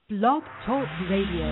Blog Talk Radio.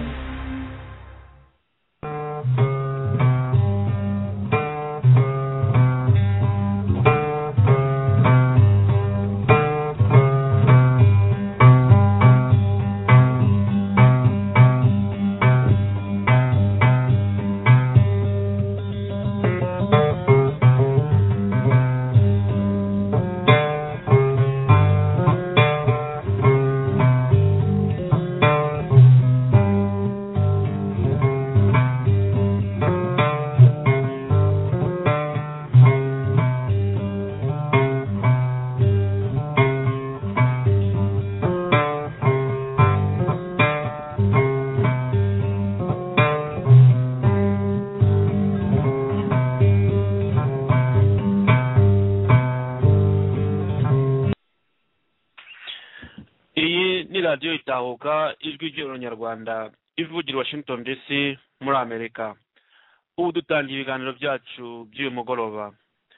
radiyo itahuka ijwi ry'abanyarwanda ivugira Washington DC muri Amerika. Ubu dutangiye ibiganiro byacu by'uyu mugoroba.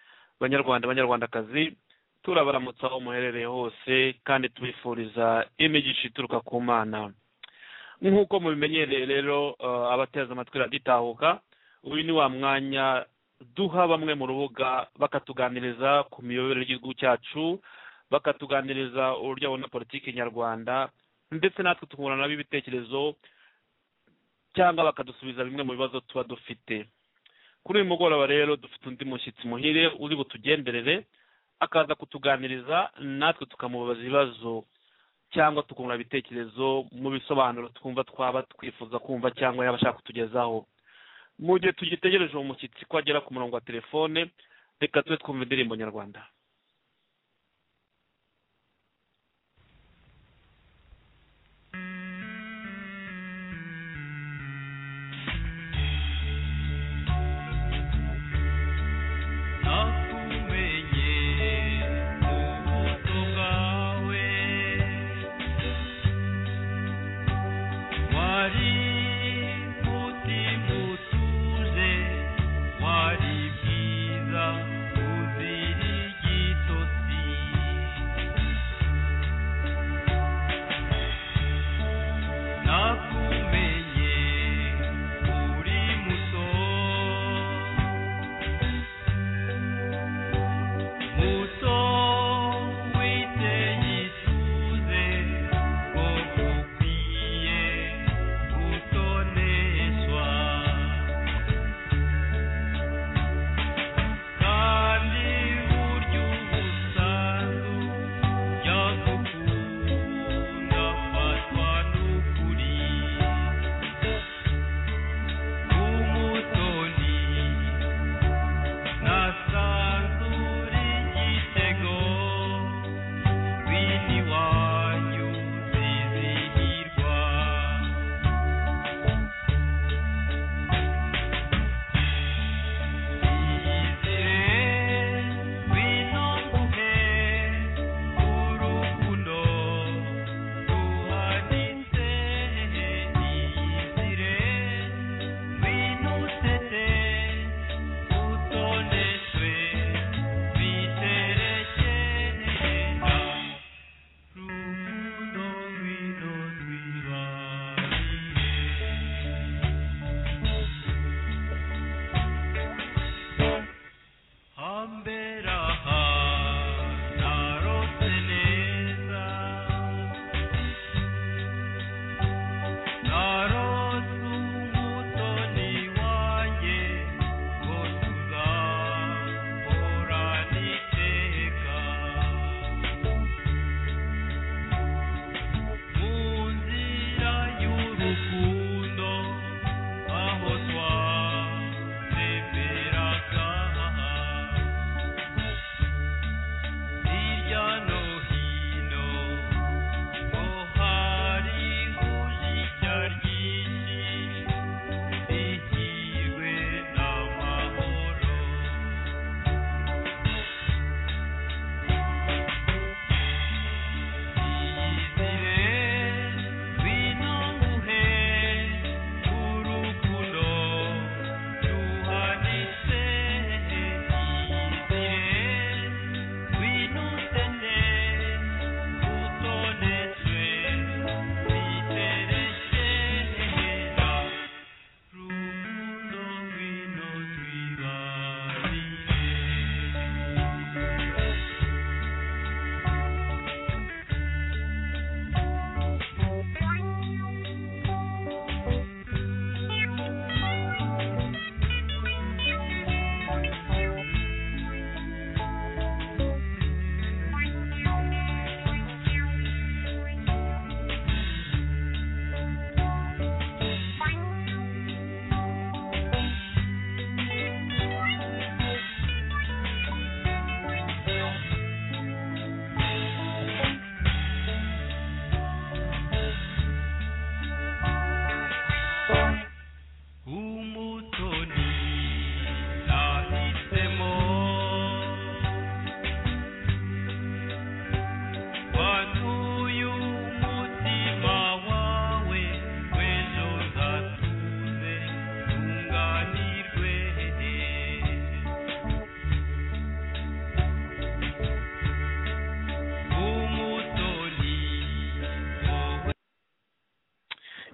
Banyarwandakazi, turabaramutsa aho muherereye hose kandi tubifuriza imigisha ituruka ku Mana. Nk'uko mubimenyereye rero, abateza amatwi radiyo itahuka, uyu ni wa mwanya duha bamwe mu rubuga bakatuganiriza ku miyoborere y'igihugu cyacu, bakatuganiriza uburyo babona politiki nyarwanda, ndetse natwe tukungurana nabo ibitekerezo cyangwa bakadusubiza bimwe mu bibazo tuba dufite. Kuri uyu mugoroba rero dufite undi mushyitsi muhire uri butugenderere, akaza kutuganiriza, natwe tukamubaza ibibazo cyangwa tukungurana ibitekerezo mu bisobanuro twumva twaba twifuza kumva cyangwa yaba ashaka kutugezaho. Mu gihe tugitegereje uwo mushyitsi ko agera ku murongo wa telefone, reka tube twumva indirimbo nyarwanda. Yago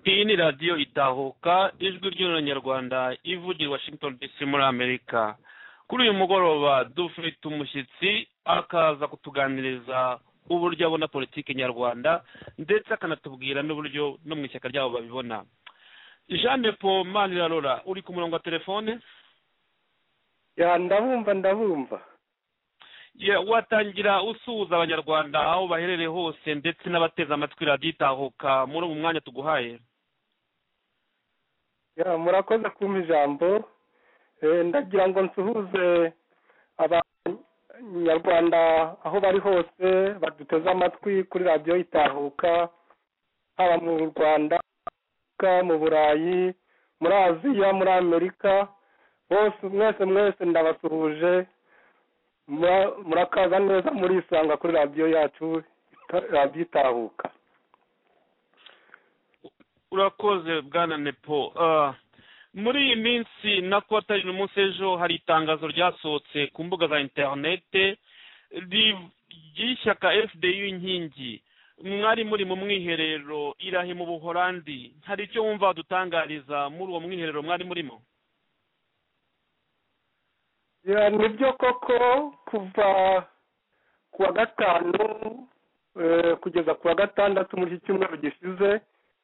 iyi ni radiyo itahuka ijwi ry'abanyarwanda ivugira Washington DC muri Amerika. Kuri uyu mugoroba dufite umushyitsi akaza kutuganiriza uburyo abona politiki nyarwanda ndetse akanatubwira n'uburyo no mu ishyaka ryabo babibona. Jean Paul Manirarora uri ku murongo wa telefone? Ya ndabumva. Watangira usuhuza abanyarwanda aho baherereye hose ndetse n'abateza amatwi radiyo itahuka muri uyu mwanya tuguhaye. Ya murakoze kumpa ijambo. Ndagira ngo nsuhuze abanyarwanda aho bari hose baduteze amatwi kuri radiyo itahuka, haba mu Rwanda, mu Burayi, muri Aziya, muri Amerika, bose mwese ndabasuhuje. Murakaza neza muri isanga kuri radiyo yacu radiyo itahuka. Urakoze bwana Nepo. Muri iyi minsi nako atari n'umunsi ejo hari itangazo ryasohotse ku mbuga za interinete ry'ishyaka FDU inkingi. Mwari muri mu mwiherero Irahe mu Buholandi, hari icyo wumva dutangariza muri uwo mwiherero mwari murimo? Ya nibyo koko, kuva kuwa gatanu kugeza kuwa gatandatu muri iki cyumweru gishize,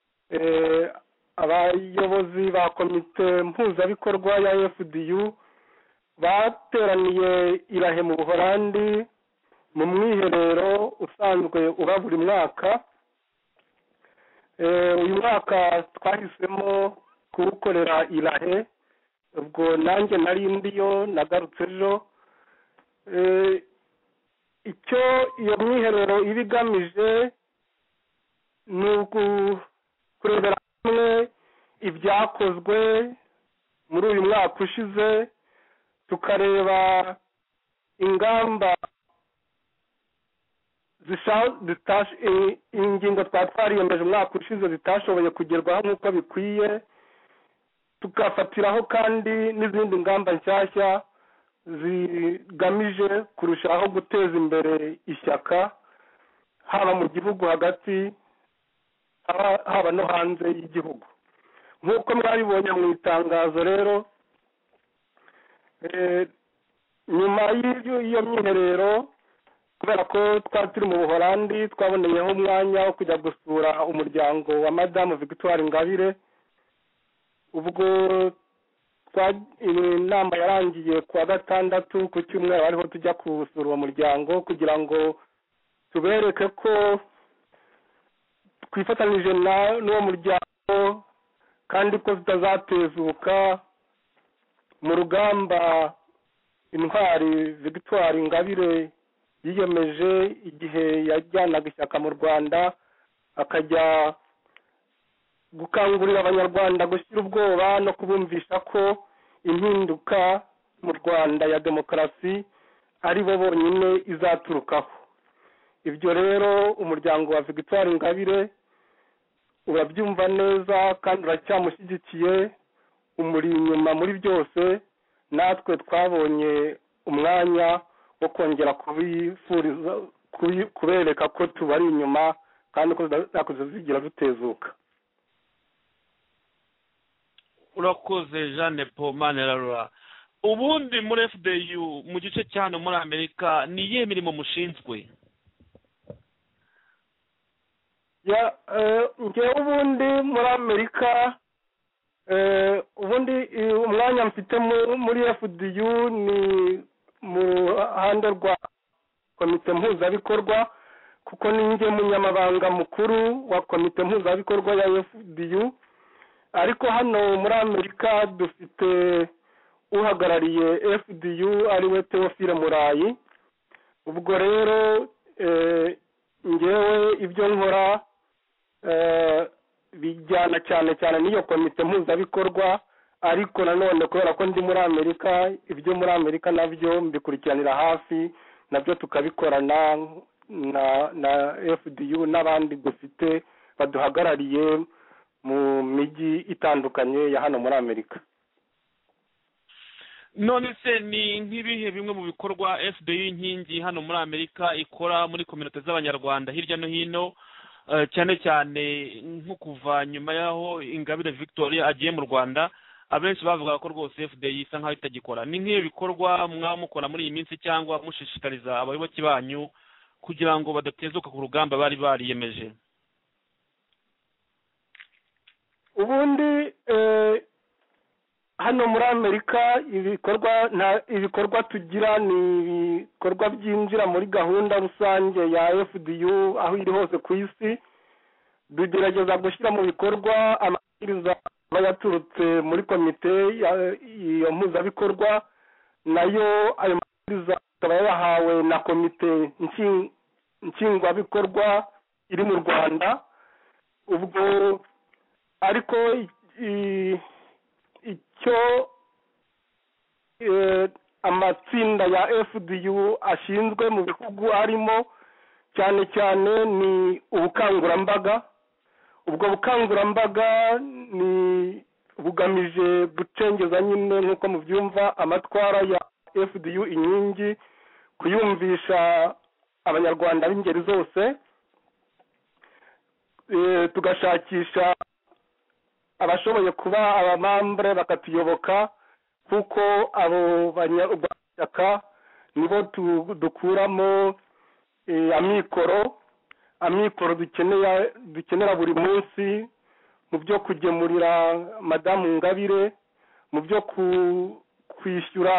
abayobozi ba komite mpuzabikorwa ya FDU bateraniye Irahe mu Buholandi mu mwiherero usanzwe uba buri mwaka. Uyu mwaka twahisemo kuwukorera Irahe, ubwo nanjye nari ndiyo, nagarutse ejo. Icyo iyo mwiherero iba igamije ni ukurebera hamwe ibyakozwe muri uyu mwaka ushize, tukareba ingamba ingingo twariyemeje umwaka ushize zitashoboye kugerwaho nk'uko bikwiye, tugafatiraho kandi n'izindi ngamba nshyashya zigamije kurushaho guteza imbere ishyaka, haba mu gihugu hagati haba no hanze y'igihugu. Nk'uko mwabibonye mu itangazo rero, nyuma y'iyo myiherero, kubera ko twari turi mu Buholandi, twaboneyeho umwanya wo kujya gusura umuryango wa Madamu Victoire Ingabire. Ubwo inama yarangiye kuwa gatandatu, ku cyumweru ariho tujya gusura uwo muryango kugira ngo tubereke ko twifatanyije n'uwo muryango kandi ko tutazatezuka mu rugamba intwari Victoire Ingabire yiyemeje igihe yajyanaga ishyaka mu Rwanda, akajya gukangurira abanyarwanda gushyira ubwoba no kubumvisha ko impinduka mu Rwanda ya demokarasi ari bo bonyine izaturukaho. Ibyo rero umuryango wa Victoire Ingabire urabyumva neza kandi uracyamushyigikiye, umuri inyuma muri byose. Natwe twabonye umwanya wo kongera kubereka ko tubari inyuma kandi ko tuzigira dutezuka. Urakoze Jean Paul Manirarora. Ubundi muri FDU mu gice cyane muri Amerika ni iyihe mirimo mushinzwe? Njyewe ubundi muri Amerika, ubundi umwanya mfite muri FDU ni mu ruhande rwa komite mpuzabikorwa, kuko ninjye munyamabanga mukuru wa komite mpuzabikorwa ya FDU. Ariko hano muri Amerika dufite uhagarariye FDU ariwe Theophile Murayi. Ubwo rero njyewe ibyo nkora bijyana cyane n'iyo komite mpuzabikorwa, ariko nanone kubera ko ndi muri Amerika, ibyo muri Amerika nabyo mbikurikiranira hafi, nabyo tukabikorana na FDU n'abandi dufite baduhagarariye mu mijyi itandukanye ya hano muri Amerika. None se ni nk'ibihe bimwe mu bikorwa FDU inkingi hano muri Amerika ikora muri kominote z'abanyarwanda hirya no hino cyane cyane nko kuva nyuma y'aho Ingabire Victoria agiye mu Rwanda abenshi bavuga ko rwose FDI isa nkaho itagikora. Ni nk'iyo bikorwa mwamukora muri iyi minsi cyangwa mushishikariza abayoboke banyu kugira ngo badatezuka ku rugamba bari bariyemeje? ubundi hano muri Amerika ibikorwa tugira ni ibikorwa byinjira muri gahunda rusange ya FDU aho iri hose ku isi. Dugerageza gushyira mu bikorwa amabwiriza yaturutse muri komite iyo mpuzabikorwa, nayo ayo mabwiriza akaba yahawe na komite nshingwabikorwa iri mu Rwanda. Ubwo ariko icyo amatsinda ya FDU ashinzwe mu bihugu arimo cyane cyane ni ubukangurambaga. Ubwo bukangurambaga ni bugamije gucengeza nyine nk'uko mubyumva amatwara ya FDU inkingi, kuyumvisha abanyarwanda b'ingeri zose, tugashakisha abashoboye kuba abamambure bakatuyoboka, kuko abo banyarwanda nibo dukuramo amikoro dukenera buri munsi mu byo kugemurira madamu Ingabire, mu byo kwishyura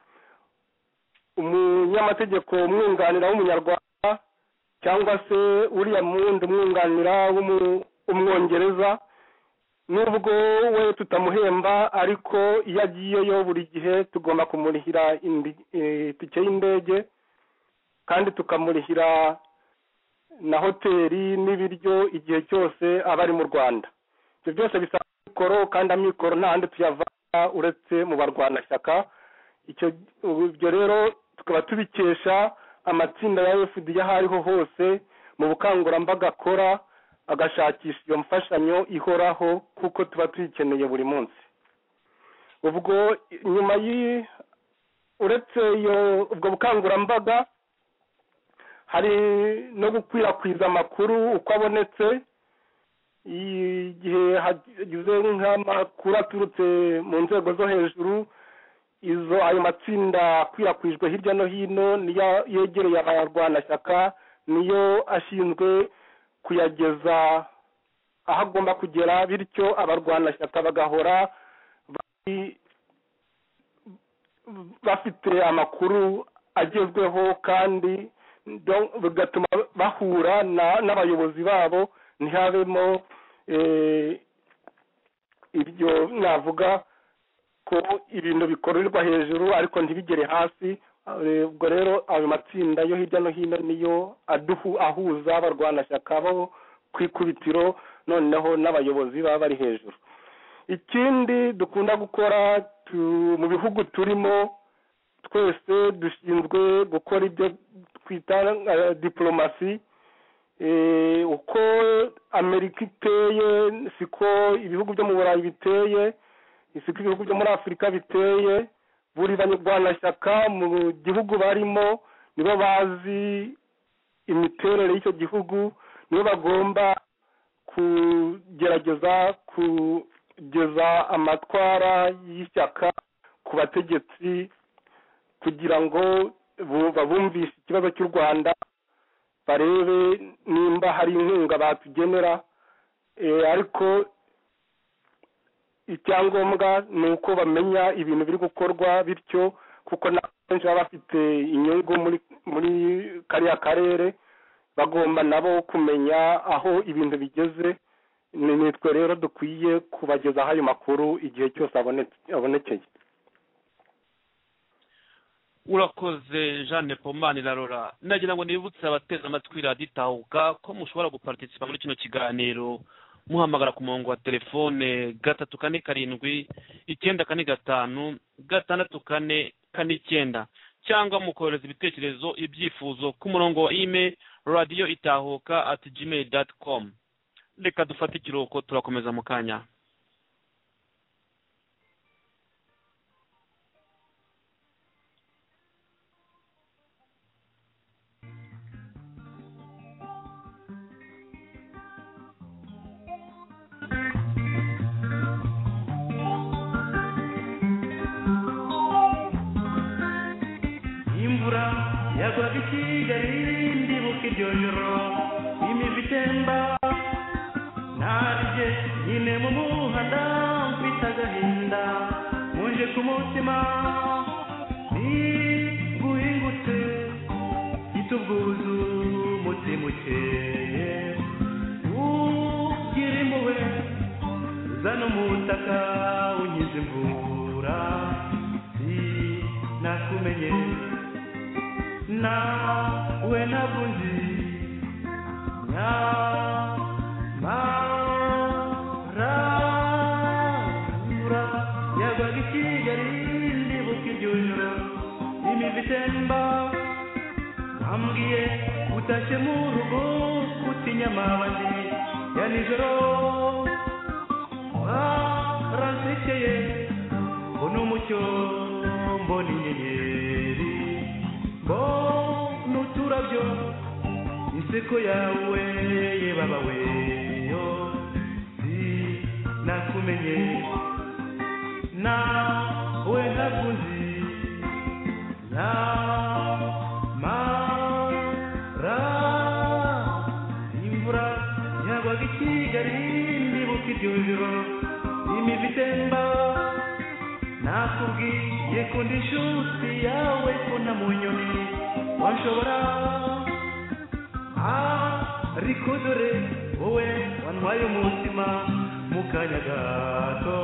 umunyamategeko umwunganira w'umunyarwanda cyangwa se uriya mundi umwunganira w'umwongereza. Nubwo we tutamuhemba, ariko iyo agiyeyo buri gihe tugomba kumurihira itike y'indege kandi tukamurihira na hoteli n'ibiryo igihe cyose aba ari mu Rwanda. Ibyo byose bisaba amikoro, kandi amikoro nta handi tuyavana uretse mu barwanashyaka. Ibyo rero tukaba tubikesha amatsinda ya FDU aho ariho hose mu bukangurambaga akora, agashakisha iyo mfashanyo ihoraho kuko tuba tuyikeneye buri munsi. Ubwo nyuma uretse ubwo bukangurambaga hari no gukwirakwiza amakuru uko abonetse. Igihe hagize nk'amakuru aturutse mu nzego zo hejuru, ayo matsinda akwirakwijwe hirya no hino niyo yegereye abarwanashyaka, niyo ashinzwe kuyageza aho agomba kugera, bityo abarwanashyaka bagahora bafite amakuru agezweho, kandi bigatuma bahura n'abayobozi babo, ntihabemo ibyo navuga ko ibintu bikorerwa hejuru ariko ntibigere hasi. Ubwo rero ayo matsinda yo hirya no hino niyo ahuza abarwanashyaka bo ku ikubitiro, noneho n'abayobozi baba bari hejuru. Ikindi dukunda gukora mu bihugu turimo, twese dushinzwe gukora ibyo twita diplomasi. Uko Amerika iteye siko ibihugu byo mu Burayi biteye, siko ibihugu byo muri Afurika biteye. Buri banyarwanashyaka mu gihugu barimo nibo bazi imiterere y'icyo gihugu, nibo bagomba kugerageza kugeza amatwara y'ishyaka ku bategetsi kugira ngo babumvishe ikibazo cy'u Rwanda, barebe nimba hari inkunga batugenera. Ariko icyangombwa ni uko bamenya ibintu biri gukorwa, bityo kuko n'abenshi baba bafite inyungu muri kariya karere, bagomba nabo kumenya aho ibintu bigeze. Nitwe rero dukwiye kubagezaho ayo makuru igihe cyose abonekeye. Urakoze Jeanne Pomani Larora. Nagira ngo nibutse abateze amatwi radiyo Itahuka ko mushobora guparticipa muri kino kiganiro muhamagara ku murongo wa telefone 347-945-644-9 cyangwa mukohereza ibitekerezo ibyifuzo ku murongo wa email radioitahuka@gmail.com. Reka dufate ikiruhuko, turakomeza mu kanya. narije nyine mu muhanda mfite agahinda muje ku mutima guhingutse itubwuzu umutima ukeye ugira impuhwe uzana umutaka unyiza imvura nakumenye nawe ntabwo nzi nyamara yagwaga i Kigali ndibuka iryo joro imivu itemba ambwiye utashye mu rugo utinya amabandi ya nijoro waransekeye mbona umucyo mbona inyenyeri mbona uturabyo inseko yawe ye baba we yo nakumenye nawe ntabwo nzi nyamara imvura yagwaga i Kigali ndibuka iryo joro imivu itemba nakubwiye ko ndi inshuti yawe ko na mu nyoni wanshobora ariko dore wowe wantwaye umutima mu kanya gato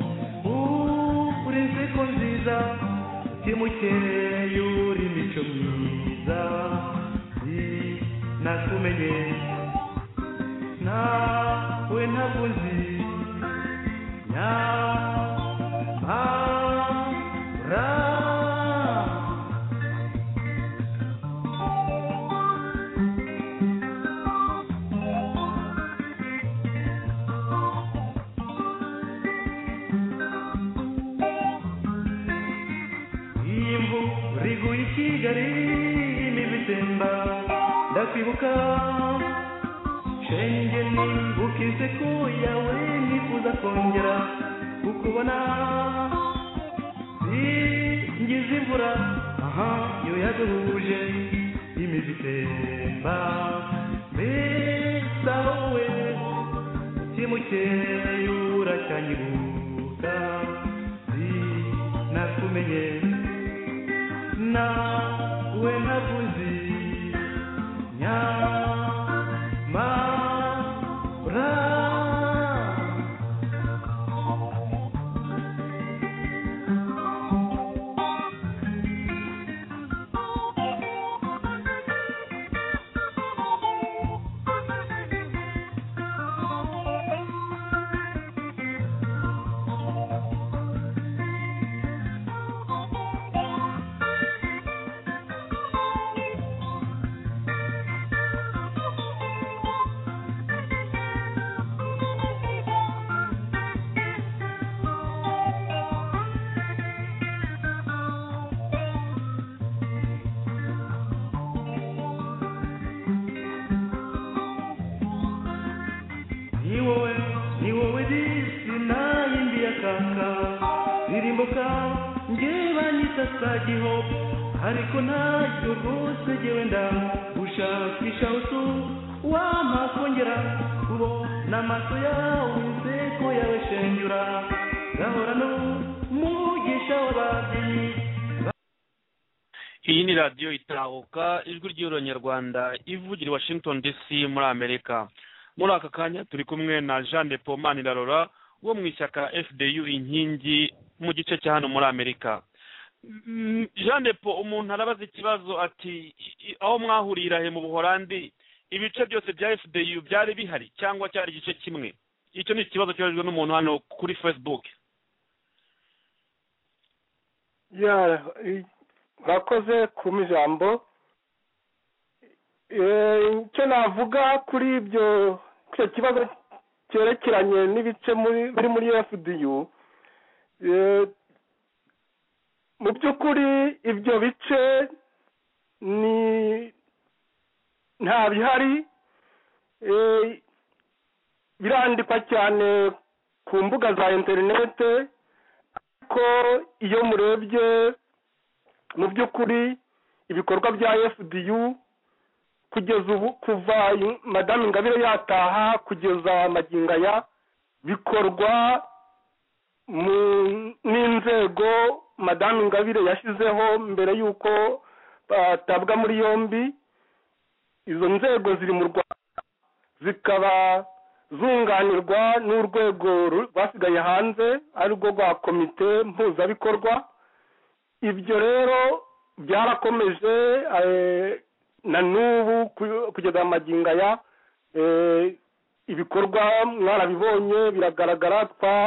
uri inseko nziza timukeye uri imico myiza nakumenye nawe ntabwo nzi nyamara riguye i Kigali imivu itemba ndakwibuka shenge nibuka inseko yawe nifuza kongera kukubona ngize imvura yo yaduhuje imivu itemba mbese wowe timukeye uracyanyibuka nakumenye nawe ntabwo nzi nyamara ni wowe disi nayindi ya kaka nirimboka nge banyita sagiho ariko ntacyo rwose jyewe ndagushakisha utu wamakongera kubona amaso yawe inseko yawe shenyura gahora n'umugisha w'ababyeyi. Iyi ni radiyo itahuka ijwi ry'Uronyarwanda ivugira i Washington DC muri Amerika. Muri aka kanya turi kumwe na Jean de Paul Manirarora wo mu ishyaka FDU inkingi mu gice cya hano muri Amerika. Jean de Paul, umuntu arabaza ikibazo ati aho mwahurira he mu Buholandi ibice byose bya FDU byari bihari cyangwa cyari igice kimwe? Icyo ni ikibazo cyabajwe n'umuntu hano kuri Facebook. Bakoze ku mijambo icyo navuga kuri ibyo kibazo cyerekeranye n'ibice biri muri FDU. Mu by'ukuri ibyo bice ni nta bihari, birandikwa cyane ku mbuga za interinete, ariko iyo murebye mu by'ukuri ibikorwa bya FDU kugeza ubu kuva Madame Ingabire yataha kugeza magingo aya bikorwa n'inzego Madame Ingabire yashyizeho mbere y'uko batabwa muri yombi. Izo nzego ziri mu Rwanda zikaba zunganirwa n'urwego rwasigaye hanze ari rwo rwa komite mpuzabikorwa. Ibyo rero byarakomeje na n'ubu kugeza magingo aya ibikorwa mwarabibonye biragaragara.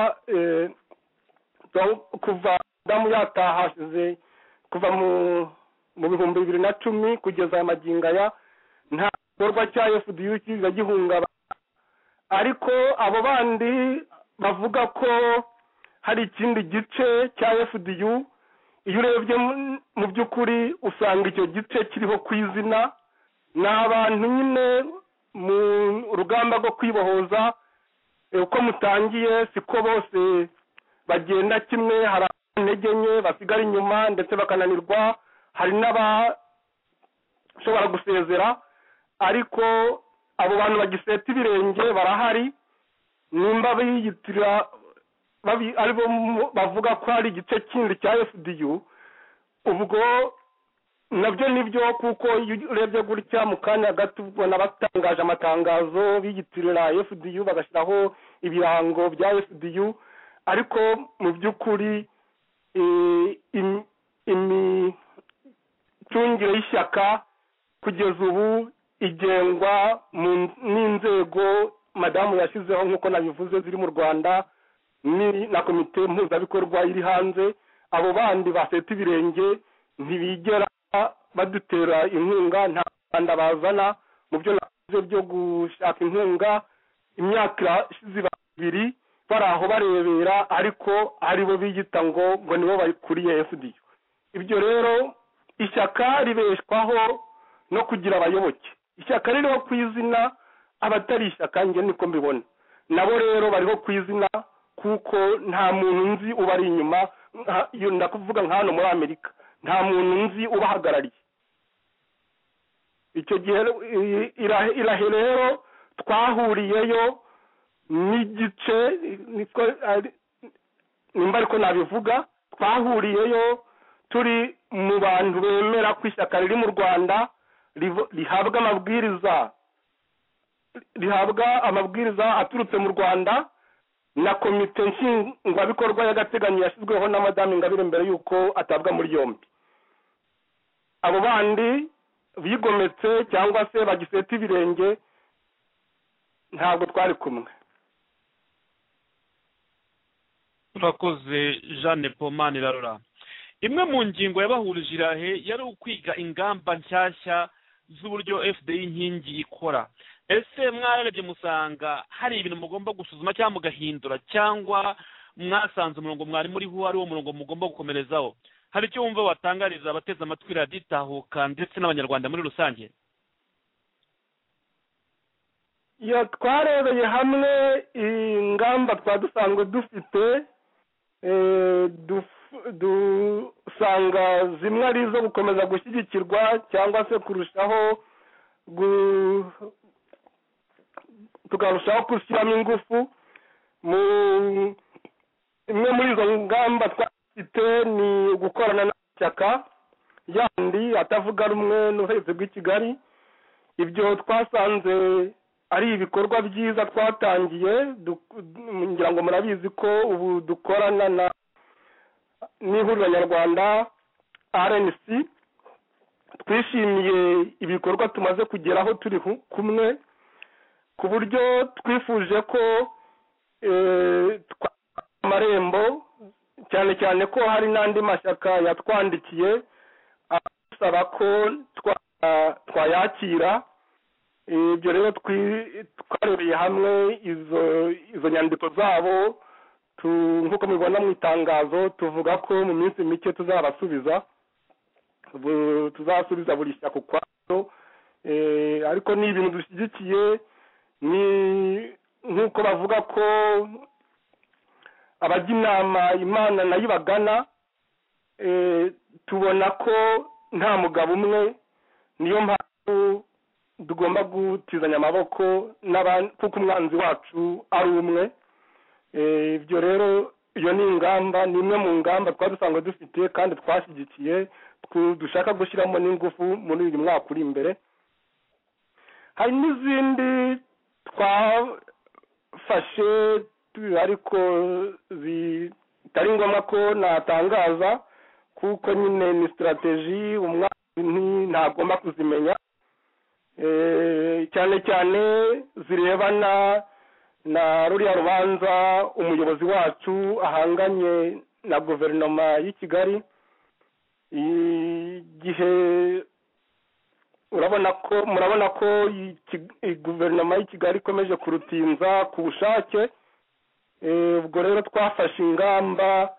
Kuva damu yatahashize kuva mu 2010 kugeza magingo aya nta gikorwa cya FDU kiza gihungabana, ariko abo bandi bavuga ko hari ikindi gice cya FDU. Iyo urebye mu by'ukuri usanga icyo gice kiriho ku izina, ni abantu nyine mu rugamba rwo kwibohoza. Uko mutangiye siko bose bagenda kimwe, hari intege nke basigara inyuma ndetse bakananirwa, hari n'abashobora gusezera, ariko abo bantu bagiseta ibirenge barahari. Nimba biyitirira aribo bavuga ko hari igice kindi cya FDU, ubwo nabyo nibyo, kuko urebye gutya mu kanya gato ubona batangaje amatangazo biyitirira FDU bagashyiraho ibirango bya FDU, ariko mu by'ukuri imicungire y'ishyaka kugeza ubu igengwa n'inzego madamu yashyizeho nk'uko nabivuze ziri mu Rwanda na komite mpuzabikorwa iri hanze. Abo bandi baseta ibirenge ntibigera badutera inkunga, nta Rwanda bazana mu byo navuze byo gushaka inkunga. Imyaka ishize 2 bari aho barebera, ariko aribo biyita ngo nibo bakuriye FDU. Ibyo rero ishyaka ribeshwaho no kugira abayoboke. Ishyaka ririho ku izina, abatari ishyaka nge niko mbibona. Nabo rero bariho ku izina kuko nta muntu nzi ubari inyuma. Ndakuvuga nka hano muri Amerika nta muntu nzi ubahagarariye. Icyo gihe irahe rero twahuriyeyo n'igice nimba ariko nabivuga, twahuriyeyo turi mu bantu bemera ko ishyaka riri mu Rwanda rihabwa amabwiriza aturutse mu Rwanda na komite nshingwabikorwa y'agateganyo yashyizweho na Madame Ingabire mbere y'uko atabwa muri yombi. Abo bandi bigometse cyangwa se bagiseta ibirenge ntabwo twari kumwe. Turakoze Jeanne Pomani Larora. Imwe mu ngingo yabahurije irahe yari ukwiga ingamba nshyashya z'uburyo FDU inkingi ikora. Ese mwararebye musanga hari ibintu mugomba gusuzuma cyangwa mugahindura, cyangwa mwasanze umurongo mwari muriho ari wo murongo mugomba gukomerezaho? Hari icyo wumva watangariza abateze amatwi radiyo Itahuka ndetse n'abanyarwanda muri rusange? Twarebeye hamwe ingamba twadusanzwe dufite, dusanga zimwe ari izo gukomeza gushyigikirwa cyangwa se kurushaho tukarushaho gushyiramo ingufu. Imwe muri izo ngamba twafite ni gukorana n'amashyaka yandi atavuga rumwe n'ubutegetsi bw'i Kigali. Ibyo twasanze ari ibikorwa byiza twatangiye. Ngira ngo murabizi ko ubu dukorana n'ihuriro nyarwanda RNC. Twishimiye ibikorwa tumaze kugeraho turi kumwe, ku buryo twifuje ko amarembo cyane cyane ko hari n'andi mashyaka yatwandikiye asaba ko twayakira. Ibyo rero twarebeye hamwe izo nyandiko zabo, nk'uko mubibona mu itangazo tuvuga ko mu minsi mike tuzasubiza buri shyaka ukwaryo. Ariko ni ibintu dushyigikiye, ni nk'uko bavuga ko abajya inama Imana nayo ibagana. Tubona ko nta mugabo umwe, niyo mpamvu tugomba gutizanya amaboko kuko umwanzi wacu ari umwe. Ibyo rero iyo ni ingamba, ni imwe mu ngamba twari dusanzwe dufite kandi twashyigikiye dushaka gushyiramo n'ingufu muri uyu mwaka uri imbere. Hari n'izindi twafashe ariko bitari ngombwa ko natangaza kuko nyine ni strategy umwanzi ntagomba kuzimenya, cyane cyane zirebana na ruriya rubanza umuyobozi wacu ahanganye na guverinoma y'i Kigali. Igihe murabona ko guverinoma y'i Kigali ikomeje kurutinza ku bushake. Ubwo rero twafashe ingamba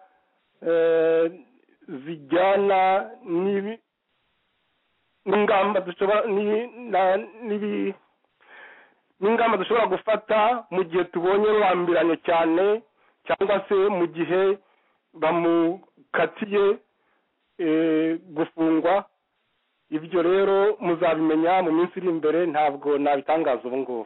zijyana n'ingamba dushobora gufata mu gihe tubonye rwambiranye cyane cyangwa se mu gihe bamukatiye gufungwa. Ibyo rero muzabimenya mu minsi iri imbere, ntabwo nabitangaza ubu ngubu.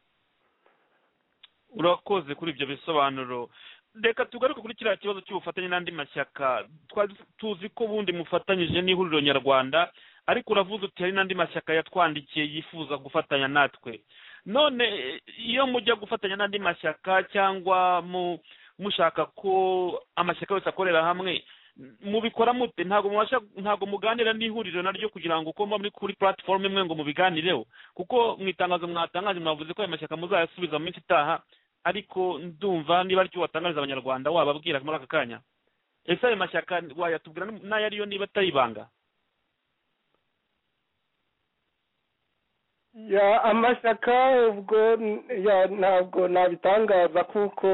Urakoze kuri ibyo bisobanuro. Reka tugaruke kuri kiriya kibazo cy'ubufatanye n'andi mashyaka. Twari tuzi ko ubundi mufatanyije n'ihuriro nyarwanda, ariko uravuze uti hari n'andi mashyaka yatwandikiye yifuza gufatanya natwe. None iyo mujya gufatanya n'andi mashyaka cyangwa mushaka ko amashyaka yose akorera hamwe, mubikora mute? Ntabwo muganira n'ihuriro naryo kugira ngo uko muri kuri platform imwe ngo mubiganireho? Kuko mwitangazo mwatangaje mwavuze ko ayo mashyaka muzayasubiza mu minsi itaha, ariko ndumva niba aricyo watangariza abanyarwanda wababwira muri aka kanya. Ese ayo mashyaka wayatubwira n'ayo ariyo niba atayibanga? Amashyaka ubwo ntabwo nabitangaza kuko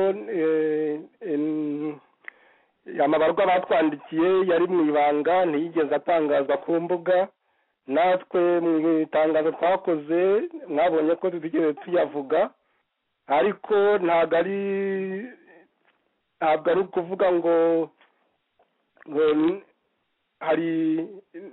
amabarwa batwandikiye yari mu ibanga, ntiyigeze atangaza ku mbuga. Natwe mu itangazo twakoze mwabonye ko tutigeze tuyavuga, ariko ntabwo ari ukuvuga ngo hari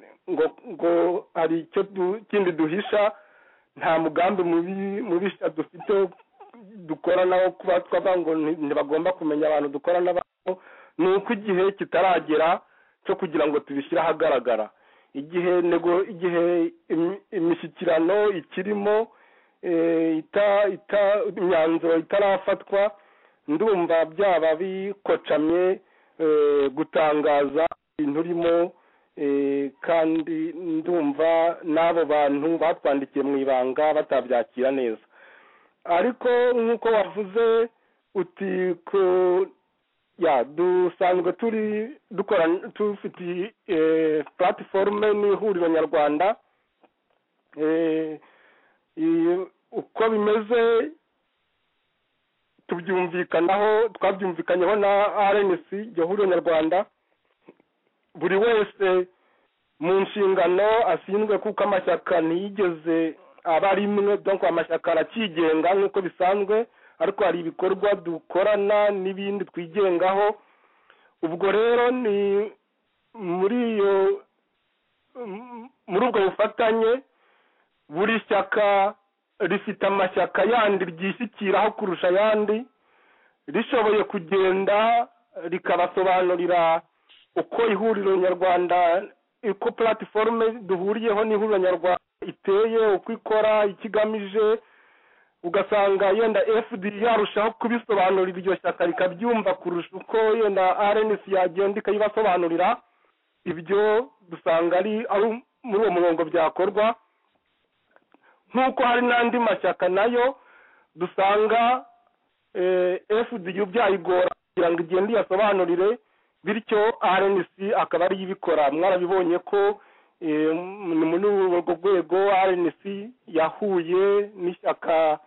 icyo kindi duhisha. Nta mugambi mubisha dufite dukora nawo kuba twavuga ngo ntibagomba kumenya abantu dukora n'abantu. Ni uko igihe kitaragera cyo kugira ngo tubishyire ahagaragara. Igihe imishyikirano ikirimo imyanzuro itarafatwa, ndumva byaba bikocamye gutangaza ibintu urimo, kandi ndumva n'abo bantu batwandikiye mu ibanga batabyakira neza. Ariko nk'uko wavuze uti ko dusanzwe dufite platform n'ihuriro nyarwanda. Uko bimeze twabyumvikanyeho na RNC, iryo huriro nyarwanda. Buri wese mu nshingano ashinzwe, kuko amashyaka ntiyigeze aba ari imwe, donc amashyaka arakigenga nk'uko bisanzwe, ariko hari ibikorwa dukorana n'ibindi twigengaho. Ubwo rero ni muri ubwo bufatanye, buri shyaka rifite amashyaka yandi ryishyikiraho kurusha ayandi, rishoboye kugenda rikabasobanurira uko ihuriro nyarwanda, uko platform duhuriyeho n'ihuriro nyarwanda iteye, uko ikora, ikigamije. Ugasanga yenda FD yarushaho kubisobanurira iryo shyaka rikabyumva kurusha uko yenda RNC yagenda ikayibasobanurira. Ibyo dusanga ari muri uwo murongo byakorwa. Nk'uko hari n'andi mashyaka nayo dusanga FD byayigora kugira ngo igende yasobanurire, bityo RNC akaba ari ibikora. Mwarabibonye ko muri urwo rwego RNC yahuye n'ishyaka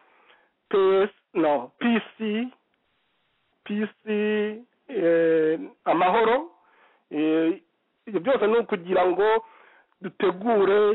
PC amahoro. Ibyo byose ni ukugira ngo dutegure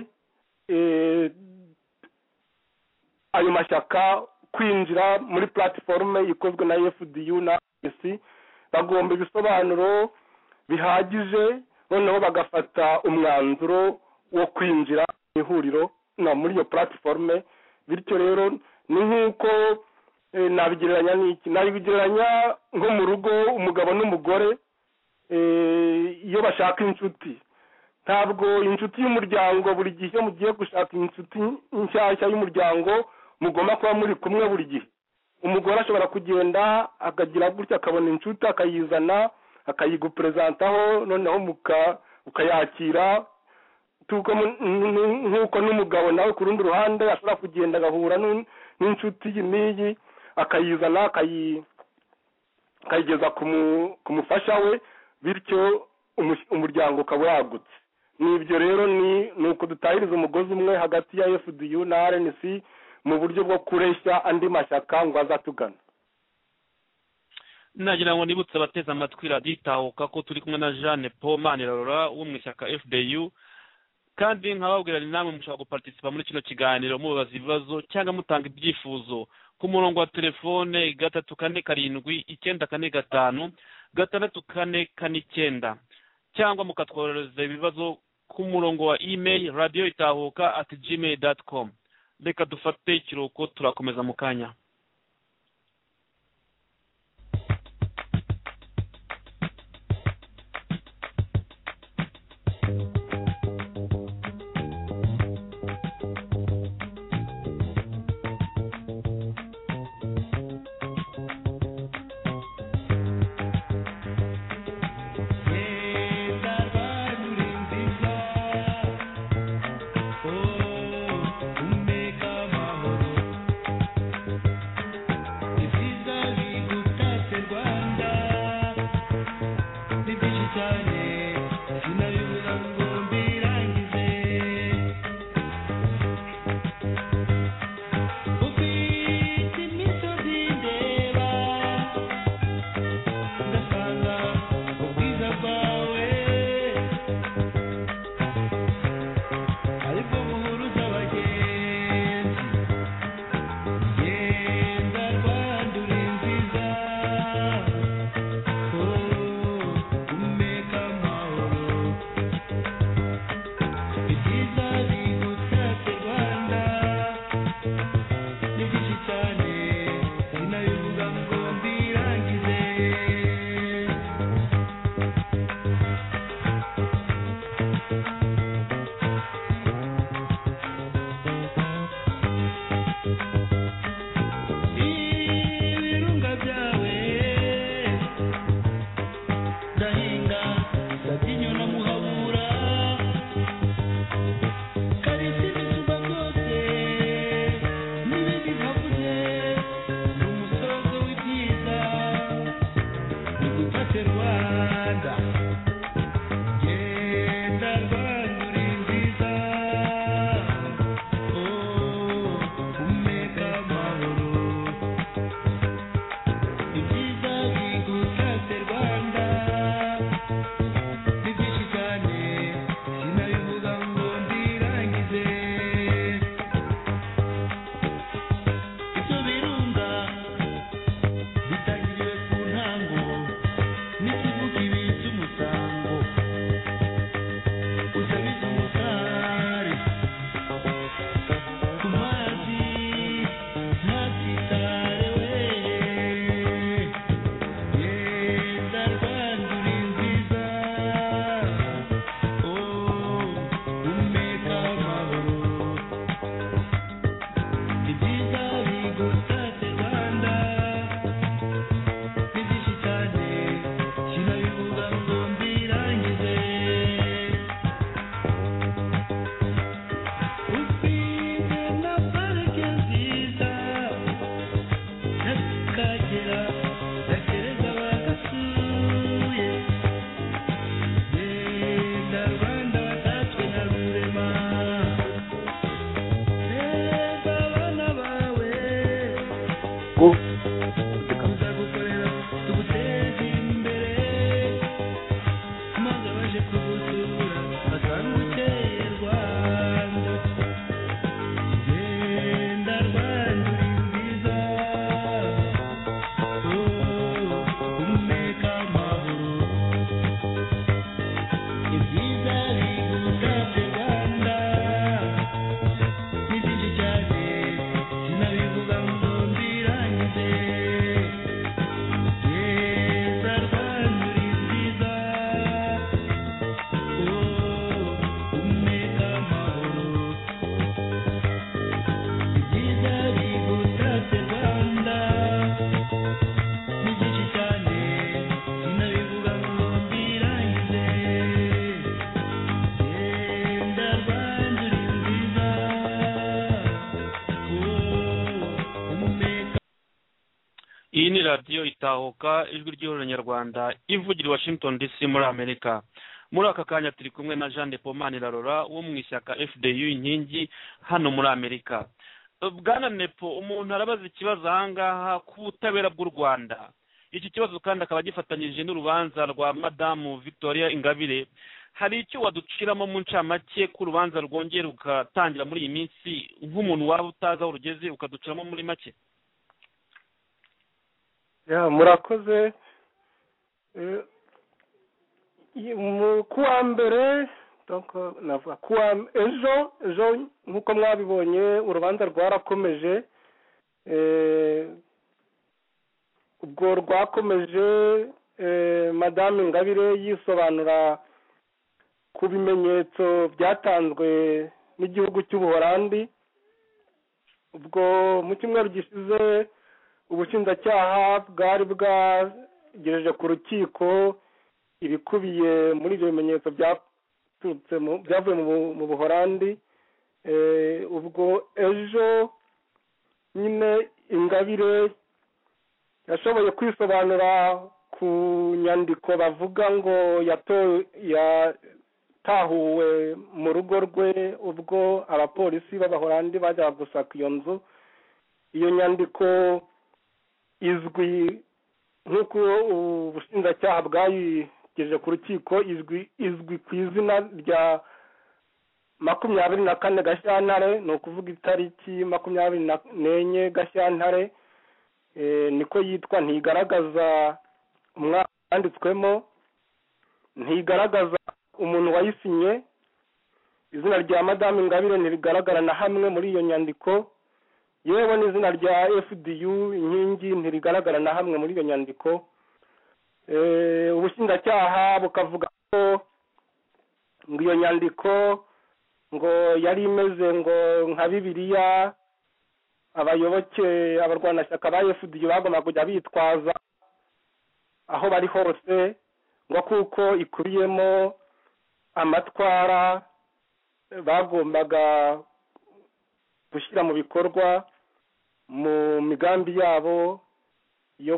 ayo mashyaka kwinjira muri platform ikozwe na FDU na RNC. Bagomba ibisobanuro bihagije, noneho bagafata umwanzuro wo kwinjira mu ihuriro no muri iyo platiforume. Bityo rero ni nk'uko nabigereranya n'iki, nabigereranya nko mu rugo umugabo n'umugore iyo bashaka inshuti. Ntabwo inshuti y'umuryango buri gihe mugiye gushaka inshuti nshyashya y'umuryango mugomba kuba muri kumwe buri gihe. Umugore ashobora kugenda akagira gutya akabona inshuti akayizana akayigupresantaho, noneho ukayakira nk'uko n'umugabo nawe ku rundi ruhande ashobora kugenda agahura n'inshuti n'iyi akayizana akayigeza ku mufasha we, bityo umuryango ukaba wagutse. N'ibyo rero ni uko dutahiriza umugozi umwe hagati ya FDU na RNC mu buryo bwo kureshya andi mashyaka ngo azatugana. Nagira ngo nibutse abateze amatwi radiyo itahuka ko turi kumwe na Jeanne Paul Manirarora wo mu ishyaka FDU, kandi nkababwira ni namwe mushobora guparticipa muri kino kiganiro mubaza ibibazo cyangwa mutanga ibyifuzo ku murongo wa telefone 34745 cyangwa mukatworohereza ibibazo ku murongo wa email radioitahuka@gmail.com. Reka dufate ikiruhuko turakomeza mu kanya. iyi ni radiyo itahuka ijwi ry'ihuriro nyarwanda ivugira i Washington DC muri Amerika. Muri aka kanya turi kumwe na Jean de Pomani Larora wo mu ishyaka FDU inkingi hano muri Amerika. Bwana Nepo, umuntu arabaza ikibazo ahangaha ku butabera bw'u Rwanda. Iki kibazo kandi akaba gifatanyije n'urubanza rwa Madamu Victoria Ingabire. Hari icyo waduciramo mu ncamake ku rubanza rwongera rukatangira muri iyi minsi nk'umuntu waba utazi aho rugeze ukaduciramo muri make? Murakoze. Kuwa mbere navuga kuwa ejo nk'uko mwabibonye urubanza rwarakomeje, ubwo rwakomeje Madame Ingabire yisobanura ku bimenyetso byatanzwe n'igihugu cy'Ubuholandi. Ubwo mu cyumweru gishize ubushinjacyaha bwari bwagejeje ku rukiko ibikubiye muri ibyo bimenyetso byavuye mu Buholandi. Ubwo ejo nyine Ingabire yashoboye kwisobanura ku nyandiko bavuga ngo yatahuwe mu rugo rwe ubwo abapolisi b'Abaholandi bajya gusaka iyo nzu. Iyo nyandiko izwi nk'uko ubushinjacyaha bwayigejeje ku rukiko, izwi ku izina rya 24 Gashyantare, ni ukuvuga itariki 24 Gashyantare. Niko yitwa, ntigaragaza umwaka yanditswemo, ntigaragaza umuntu wayisinye. Izina rya Madame Ingabire ntirigaragara na hamwe muri iyo nyandiko, yewe n'izina rya FDU inkingi ntirigaragara na hamwe muri iyo nyandiko. Ubushinjacyaha bukavuga ko ngo iyo nyandiko ngo yari imeze ngo nka Bibiliya abayoboke abarwanashyaka ba FDU bagomba kujya bitwaza aho bari hose, ngo kuko ikubiyemo amatwara bagombaga gushyira mu bikorwa mu migambi yabo yo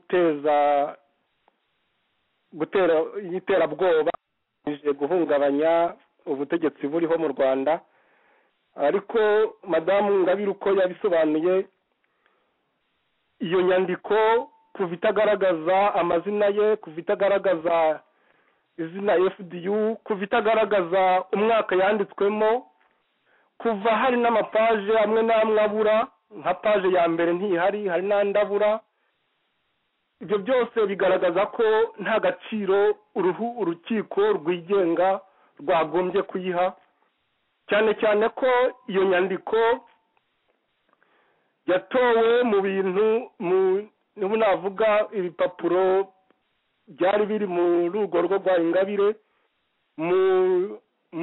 iterabwoba guhungabanya ubutegetsi buriho mu Rwanda. Ariko Madamu Ingabire uko yabisobanuye, iyo nyandiko kuva itagaragaza amazina ye, kuva itagaragaza izina FDU, kuva itagaragaza umwaka yanditswemo, kuva hari n'amapaje amwe n'amwe abura, nka paje ya mbere ntihari, hari n'andi abura. Ibyo byose bigaragaza ko nta gaciro urukiko rwigenga rwagombye kuyiha, cyane cyane ko iyo nyandiko yatowe mu bintu niba navuga ibipapuro byari biri mu rugo rwa Ingabire mu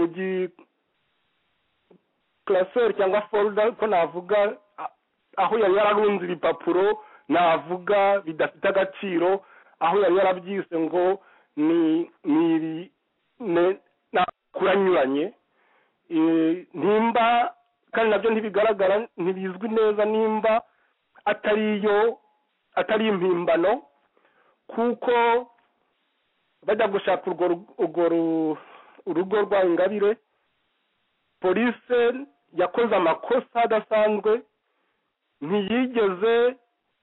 klaseri cyangwa folder, ko navuga aho yari yararunze ibipapuro navuga bidafite agaciro, aho yari yarabyise ngo ni kuranyuranye. Nimba kandi nabyo ntibigaragara, ntibizwi neza nimba atari impimbano, kuko bajya gushaka urwo urugo rwa Ingabire, polisi yakoze amakosa adasanzwe, ntiyigeze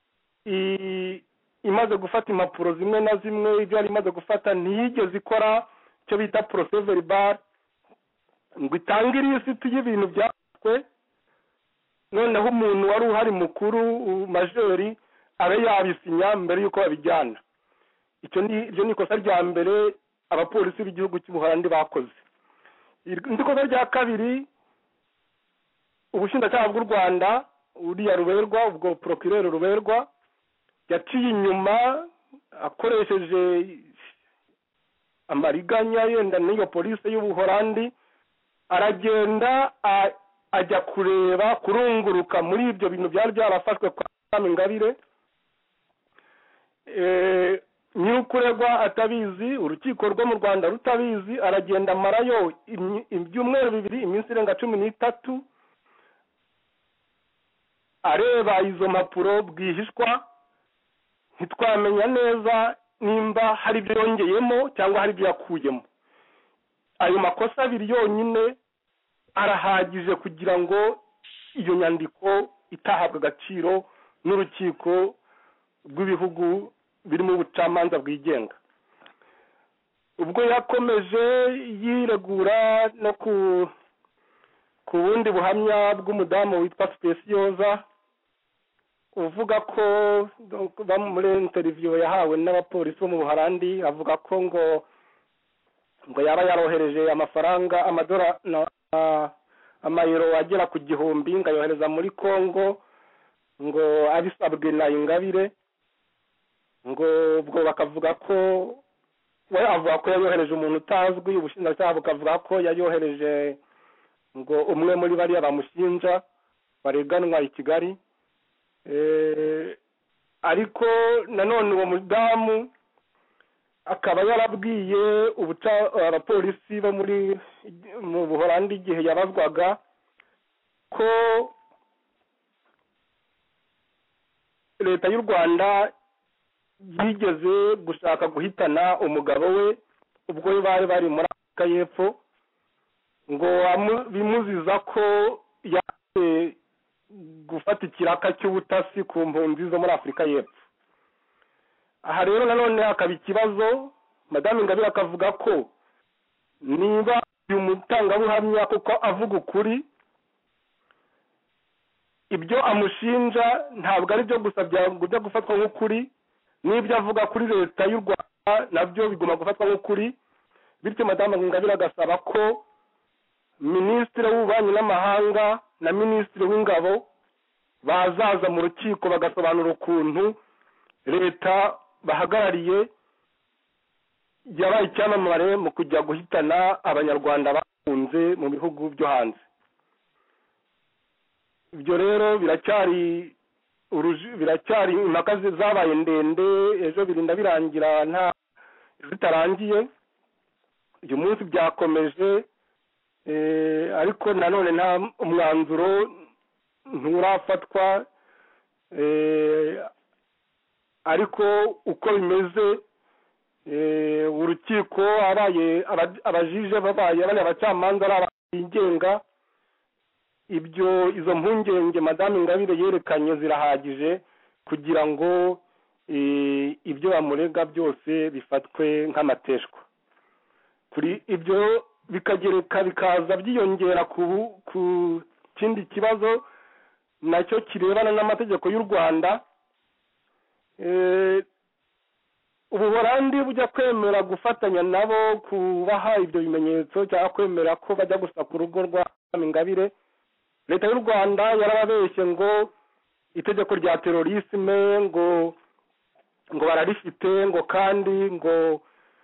imaze gufata impapuro zimwe na zimwe, ibyo yari imaze gufata ntiyigeze ikora icyo bita procès verbal ngo itange ilisiti y'ibintu byafashwe, noneho umuntu wari uhari mukuru majori abe yabisinya mbere y'uko babijyana. Iryo ni ikosa rya mbere abapolisi b'igihugu cy'Ubuholandi bakoze. Ikosa rya kabiri, ubushinjacyaha bw'u Rwanda uriya Ruberwa, ubwo procureur Ruberwa yaciye inyuma akoresheje amariganya yenda n'iyo polisi y'Ubuholandi, aragenda ajya kurunguruka muri ibyo bintu byari byarafashwe kwa Madame Ingabire. Nyukuregwa atabizi, urukiko rwo mu Rwanda rutabizi, aragenda amarayo ibyumweru 2, iminsi irenga 13 areba izo mpapuro bwihishwa, ntitwamenya neza nimba hari ibyo yongeyemo cyangwa hari ibyo yakuyemo. Ayo makosa abiri yonyine arahagije kugira ngo iyo nyandiko itahabwa agaciro n'urukiko rw'ibihugu biri mu bucamanza bwigenga. Ubwo yakomeje yiregura no ku bundi buhamya bw'umudamu witwa Specioza uvuga ko muri interview yahawe n'abapolisi bo mu Buholandi, avuga ko ngo yaba yarohereje amafaranga amayero agera ku 1,000 ngayohereza muri Congo ngo abisabwe na Ingabire, ngo ubwo bakavuga ko we avuga ko yayohereje umuntu utazwi, ubushinjacyaha bukavuga ko yayohereje ngo umwe muri bari bamushinja bareganwa i Kigali. Ariko nanone uwo mudamu akaba yarabwiye abapolisi bo mu Buholandi igihe yabazwaga ko leta y'u Rwanda yigeze gushaka guhitana umugabo we ubwo bari muri Afurika y'Epfo, ngo bimuziza ko yaje gufata ikiraka cy'ubutasi ku mpunzi zo muri Afurika y'Epfo. Aha rero nanone hakaba ikibazo, Madame Ingabire akavuga ko niba uyu mutangabuhamya kuko avuga ukuri, ibyo amushinja ntabwo ari byo gusa byagujya gufatwa nk'ukuri, n'ibyo avuga kuri leta y'u Rwanda nabyo bigomba gufatwa nk'ukuri. Bityo Madame Ingabire agasaba ko Minisitiri w'Ububanyi n'Amahanga na Minisitiri w'Ingabo bazaza mu rukiko bagasobanura ukuntu leta bahagarariye yabaye icyamamare mu kujya guhitana abanyarwanda bahunze mu bihugu byo hanze. Ibyo rero biracyari impaka zabaye ndende, ejo birinda birangira nta zitarangiye. Uyu munsi byakomeje, ariko nanone nta umwanzuro nturafatwa. Ariko uko bimeze, urukiko abajije babaye abacamanza ari abigenga, izo mpungenge Madame Ingabire yerekanye zirahagije kugira ngo ibyo bamurega byose bifatwe nk'amateshwa. Kuri ibyo bikaza byiyongera ku kindi kibazo nacyo kirebana n'amategeko y'u Rwanda. Ubuholandi bujya kwemera gufatanya nabo kubaha ibyo bimenyetso cyangwa kwemera ko bajya gusaka urugo rwa Ingabire. Leta y'u Rwanda yarababeshye ngo itegeko rya terorisme ngo bararifite, ngo kandi ngo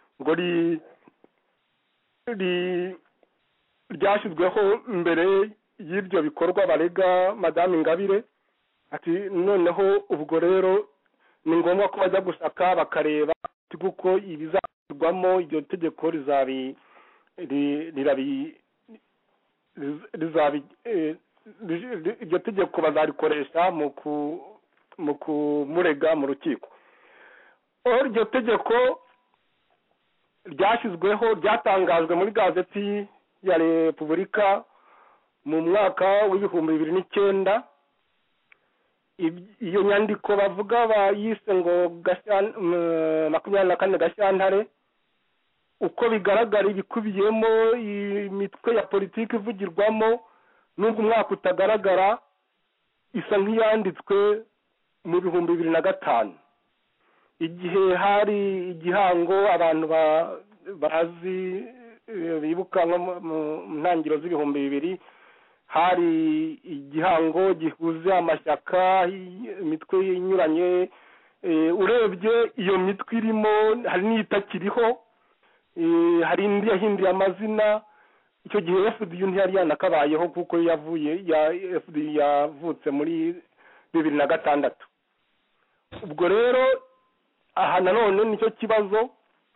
ryashyizweho mbere y'ibyo bikorwa barega Madame Ingabire. Ati noneho ubwo rero ni ngombwa ko bajya gusaka bakareba kuko ibizashyirwamo iryo tegeko iryo tegeko bazarikoresha mu kumurega mu rukiko. Iryo tegeko ryatangajwe muri gazeti ya Repubulika mu mwaka w'2009. Iyo nyandiko bavuga bayise ngo 24 Gashyantare, uko bigaragara ibikubiyemo imitwe ya politiki ivugirwamo, nubwo umwaka utagaragara, isa nk'iyanditswe mu 2005 igihe hari igihango abantu bazi bibuka mu ntangiriro z'2000 hari igihango gihuza amashyaka, imitwe inyuranye. Urebye iyo mitwe irimo hari n'itakiriho, hari indi yahinduye amazina. Icyo gihe FDU ntiyari yanakabayeho kuko FDU yavutse muri 2006. Ubwo rero aha nanone nicyo kibazo,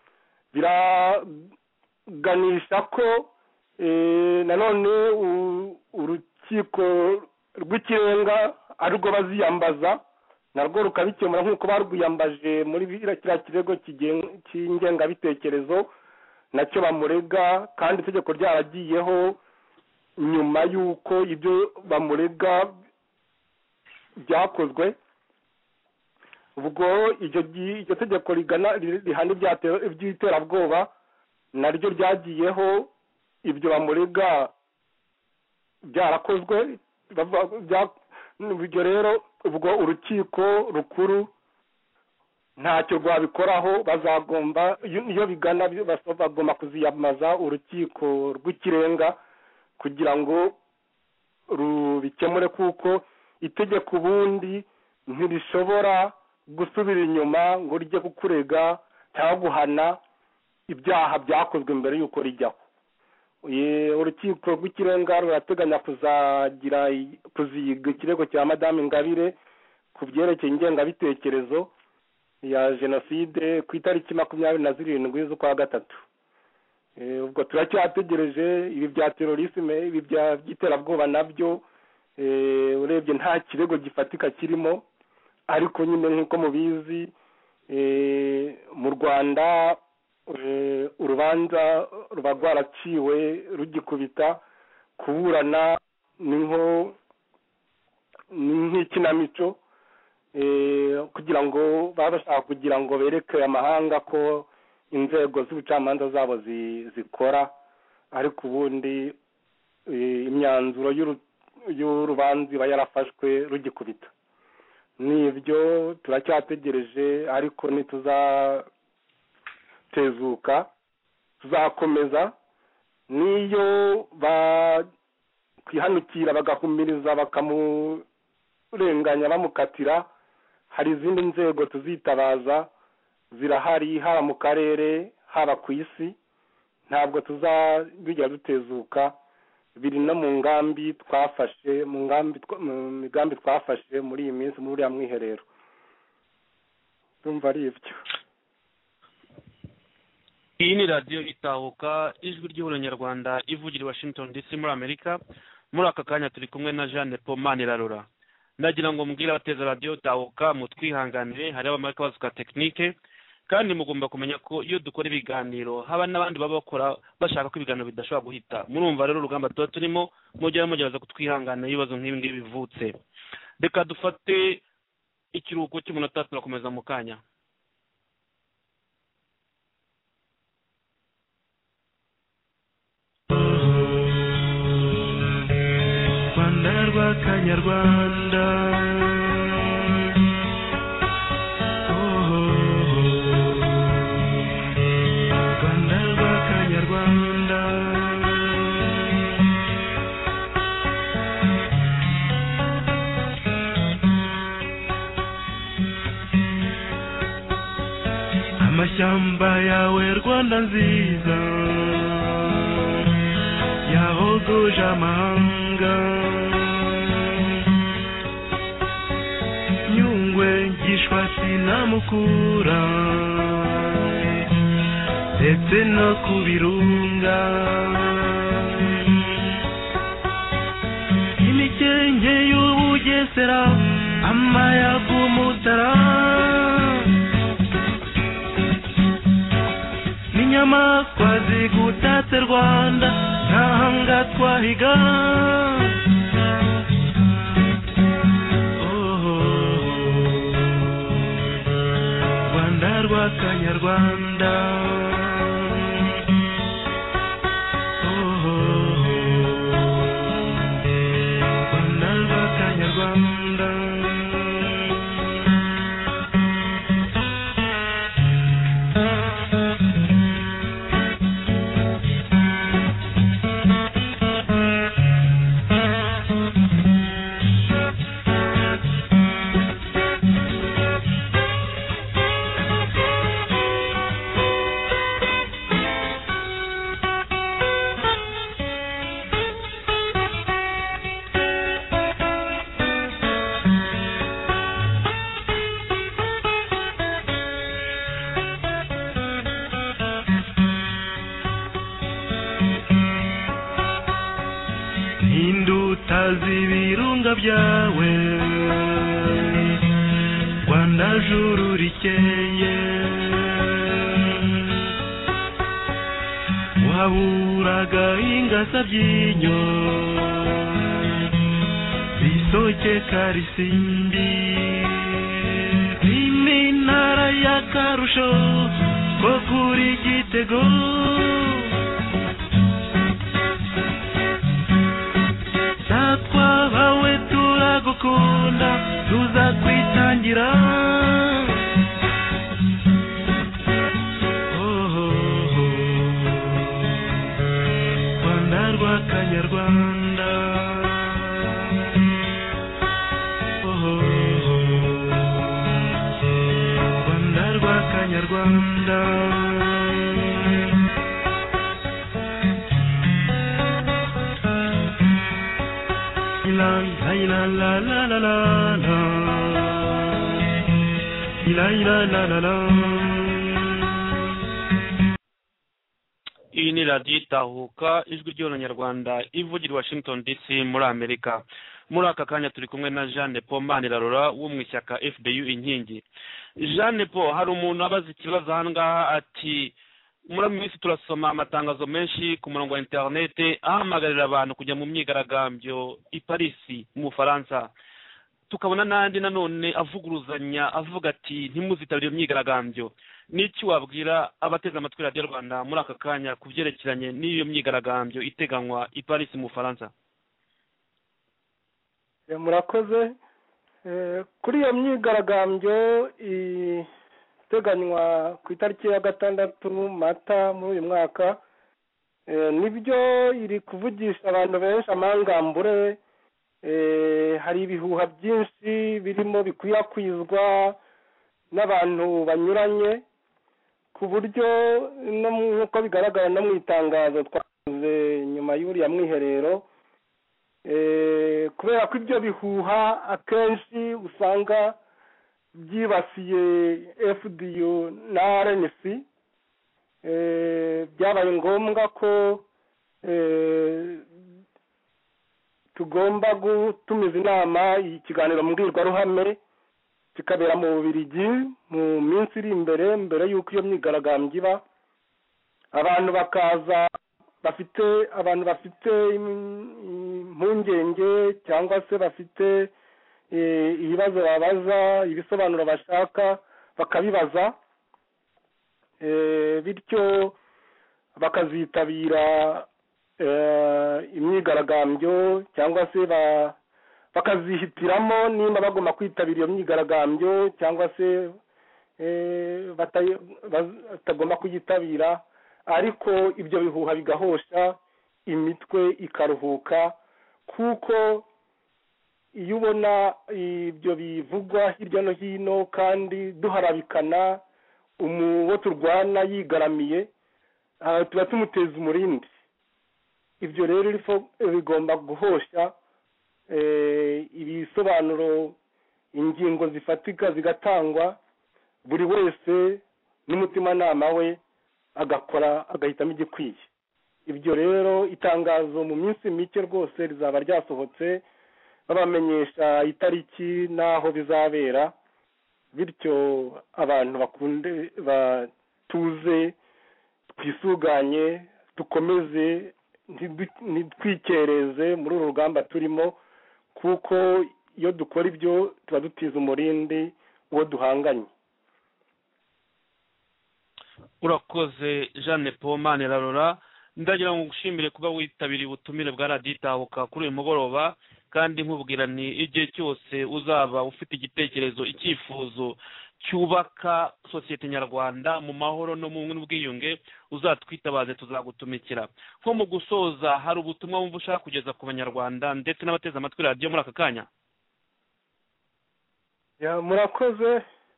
biraganisha ko nanone urukiko rw'ikirenga ariko baziyambaza narwo rukabikemura nk'uko barwiyambaje muri kiriya kirego cy'ingengabitekerezo nacyo bamurega, kandi itegeko ryaragiyeho nyuma y'uko ibyo bamurega byakozwe. ubwo iryo tegeko rihana iby'iterabwoba naryo ryagiyeho, ibyo bamurega byarakozwe. ibyo rero ubwo urukiko rukuru ntacyo rwabikoraho, bazagomba iyo bigana bagomba kuziyamaza urukiko rw'ikirenga kugira ngo rubikemure, kuko itegeko ubundi ntirishobora gusubira inyuma ngo rijye kukurega cyangwa guhana ibyaha byakozwe mbere y'uko rijyaho. urukiko rw'ikirenga rurateganya kuziga ikirego cya Madame Ingabire ku byerekeye ingengabitekerezo ya jenoside ku itariki 27 z'ukwa gatatu. ubwo turacyategereje ibi bya terorisme, ibi by'iterabwoba nabyo urebye nta kirego gifatika kirimo, ariko nyine nk'uko mubizi mu Rwanda urubanza ruba rwaraciwe rugikubita, kuburana nk'ikinamico kugira ngo babashaka kugira ngo bereke amahanga ko inzego z'ubucamanza zabo zikora, ariko ubundi imyanzuro y'urubanza iba yarafashwe rugikubita. Nibyo turacyategereje, ariko ntituzatezuka, tuzakomeza. niyo bakwihanukira bagahumiriza bakamurenganya bamukatira, hari izindi nzego tuzitabaza zirahari, haba mu karere haba ku isi. ntabwo tuzabijya dutezuka, biri no mu ngambi twafashe, mu migambi twafashe muri iyi minsi muri uriya mwiherero. Ndumva ari ibyo. Iyi ni radiyo Itahuka, ijwi ry'Abanyarwanda ivugira Washington DC muri Amerika. muri aka kanya turi kumwe na Jeanne Paul Manirarora. Ndagira ngo mbwira abateza radiyo Itahuka mutwihanganire, hari abamarika bazuka technique, kandi mugomba kumenya ko iyo dukora ibiganiro haba n'abandi baba bakora bashaka ko ibiganiro bidashobora guhita. Murumva rero urugamba tuba turimo, mugerageza kutwihangana ibibazo nk'ibi ngibi bivutse. Reka dufate ikiruhuko cy'umunota, turakomeza mu kanya. Rwanda rw'Akanyarwanda, Rwanda rw'Akanyarwanda, amashyamba yawe Rwanda nziza yahogoje amahanga, Nyungwe Gishwati na Mukura ndetse no ku Birunga, imikenke y'Ubugesera, amayaga Umutara, n'inyamaswa zigutatse Rwanda ntahanga twahiga. Rwanda rw'Akanyarwanda, Rwanda rw'Akanyarwanda. Utazi ibirunga byawe juru rikeye waburaga ingasa byinyo bisoke karisimbi iminara y'akarusho ko kuri Gitego natwabawe turagukunda tuza kwitangira Rwanda rwa Kanyarwanda Rwanda rwa Kanyarwanda la la la la la la la. Iyi ni radiyo itahuka ijwi ry'abanyarwanda ivugira Washington DC muri Amerika. Muri aka kanya turi kumwe na Jeanne Paul Manirarora wo mu ishyaka FDU Inkingi. Jeanne Paul, hari umuntu abaza ikibazo aha ngaha ati muri minsi turasoma amatangazo menshi ku murongo wa internet ahamagarira abantu kujya mu myigaragambyo i Paris mu Faransa, tukabona n'andi nanone avuguruzanya avuga ati ntimuzitabire imyigaragambyo. N'iki wabwira abateze amatwi radiyo Rwanda muri aka kanya ku byerekeranye n'iyo myigaragambyo iteganywa i Paris mu Faransa? Murakoze. Kuri iyo myigaragambyo iteganywa ku itariki ya 6 Mata muri uyu mwaka, nibyo iri kuvugisha abantu benshi amangambure. Hari ibihuha byinshi birimo bikwirakwizwa n'abantu banyuranye, ku buryo nk'uko bigaragara no mu itangazo twakoze nyuma y'uriya mwiherero, kubera ko ibyo bihuha akenshi usanga byibasiye FDU na RNC, byabaye ngombwa ko tugomba gutumiza inama ikiganiro mbwirwaruhame kikabera mu Bubiligi mu minsi iri mbere y'uko iyo myigaragambyo iba. Abantu bakaza abantu bafite impungenge cyangwa se bafite ibibazo babaza, ibisobanuro bashaka bakabibaza, bityo bakazitabira imyigaragambyo cyangwa se bakazihitiramo nimba bagomba kwitabira iyo myigaragambyo cyangwa se batagomba kuyitabira. Ariko ibyo bihuha bigahosha imitwe ikaruhuka, kuko iyo ubona ibyo bivugwa hirya no hino kandi duharabikana uwo turwana yigaramiye, tuba tumuteza umurindi. Ibyo rero bigomba guhosha, ibisobanuro, ingingo zifatika zigatangwa, buri wese n'umutimanama we agahitamo igikwiye. Ibyo rero itangazo mu minsi mike rwose rizaba ryasohotse, babamenyesha itariki n'aho bizabera, bityo abantu bakunde batuze, twisuganye, dukomeze, ntitwikereze muri uru rugamba turimo, kuko iyo dukora ibyo tuba dutiza umurindi uwo duhanganye. Urakoze Jeanne Paul Manirarora, ndagira ngo ngushimire kuba witabiriye ubutumire bwa radiyo itahuka kuri uyu mugoroba, kandi nkubwira ni igihe cyose uzaba ufite igitekerezo, icyifuzo cyubaka sosiyete nyarwanda mu mahoro no mu bumwe n'ubwiyunge, uzatwitabaze tuzagutumikira. Nko mu gusoza, hari ubutumwa wumva ushaka kugeza ku banyarwanda ndetse n'abateze amatwi radiyo muri aka kanya? Murakoze.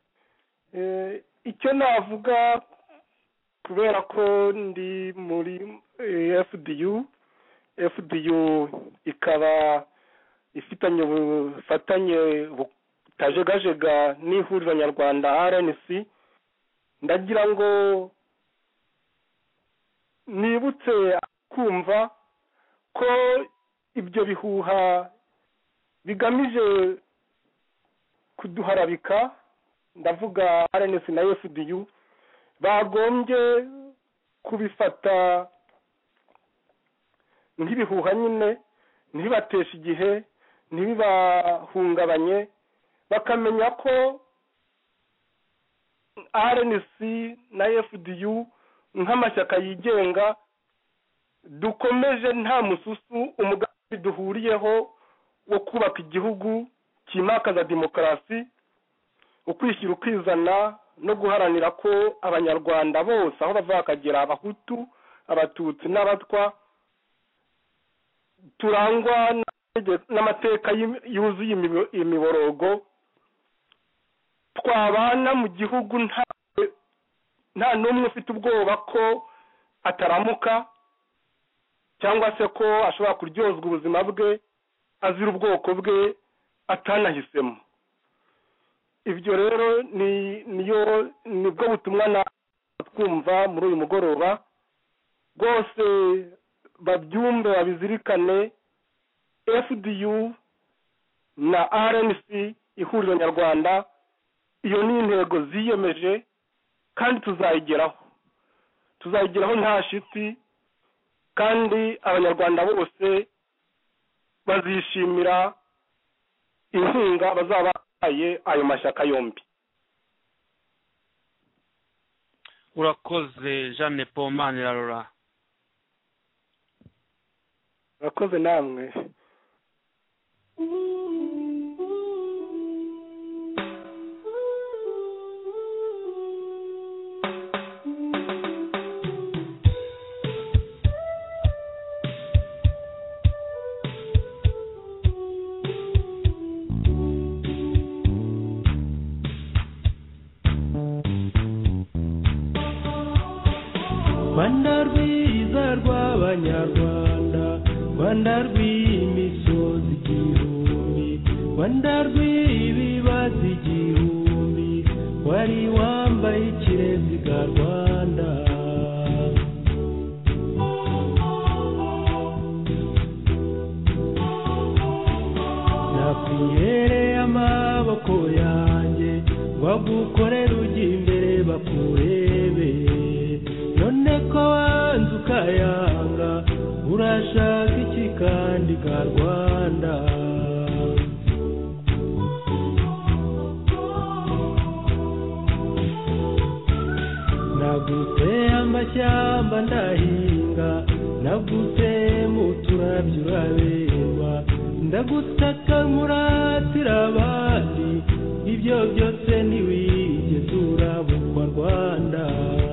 Icyo navuga, kubera ko ndi muri FDU ikaba ifitanye ubufatanye butajegajega n'ihuriro nyarwanda RNC, ndagira ngo nibutse kumva ko ibyo bihuha bigamije kuduharabika, ndavuga RNC na FDU bagombye kubifata nk'ibihuha nyine, ntibibateshe igihe, ntibibahungabanye, bakamenya ko RNC na FDU nk'amashyaka yigenga dukomeje nta mususu umugambi duhuriyeho wo kubaka igihugu kimakaza demokarasi, ukwishyira ukizana no guharanira ko abanyarwanda bose aho bava bakagera, abahutu, abatutsi n'abatwa, turangwa n'amateka yuzuye imiborogo, twabana mu gihugu nta n'umwe ufite ubwoba ko ataramuka cyangwa se ko ashobora kuryozwa ubuzima bwe azira ubwoko bwe atanahisemo. Ibyo rero nibwo butumwa twumva muri uyu mugoroba, rwose babyumve babizirikane. FDU na RNC ihuriro nyarwanda, iyo ni intego ziyemeje kandi tuzayigeraho nta shiti, kandi abanyarwanda bose bazishimira inkunga bazaba bahaye ayo mashyaka yombi. urakoze Jeanne Paul Manirarora. urakoze namwe. Rwanda rwiza rw'abanyarwanda, Rwanda rw'imisozi igihumbi, Rwanda rw'ibibazo igihumbi, wari wambaye ikireziga Rwanda. Nakwihereye amaboko yanjye wagukorera ujya imbere bakurebe, none ko wanze ukayanga urashaka iki kandi ka Rwanda? Naguteye amashyamba ndahinga, naguteye mu turabyo uraberwa, ndagutaka nkuratira abandi, ibyo byose ntiwigeze urabukwa Rwanda.